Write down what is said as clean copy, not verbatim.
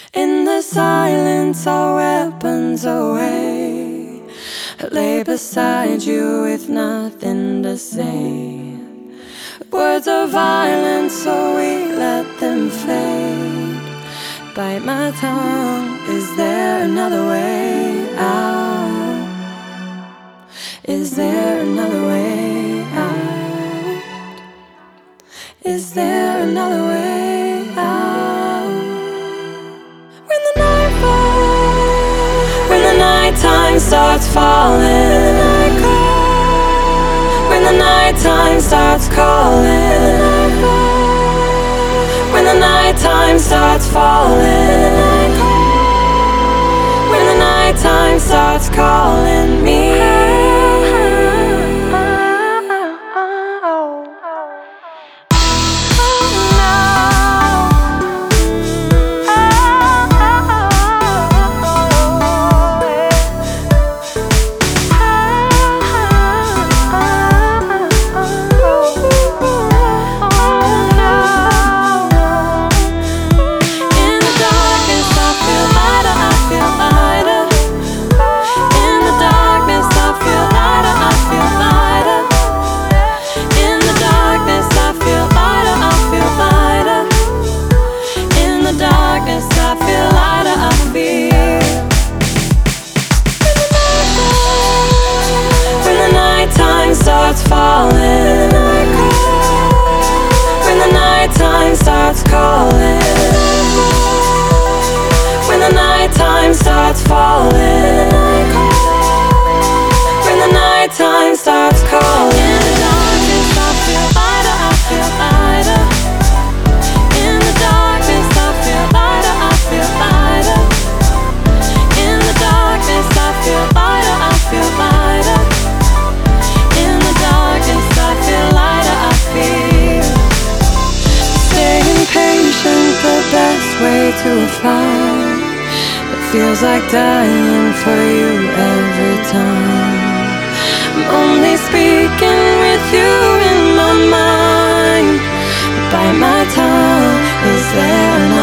In the silence, our weapons away. I lay beside you with nothing to say. Words are violent, so we let them fade. Bite my tongue, is there another way out? Is there another way out? Is there another way out? When the night falls, when the nighttime starts falling, when the nighttime starts calling, when the nighttime starts falling, when the nighttime starts calling me. Starts falling, when the nighttime starts calling, when the nighttime starts falling, when the nighttime starts calling. In the darkness I feel lighter, I feel lighter. In the darkness I feel lighter, I feel lighter. In the darkness I feel lighter, I feel lighter. The best way to find. It feels like dying for you every time. I'm only speaking with you in my mind. Bite my tongue, is there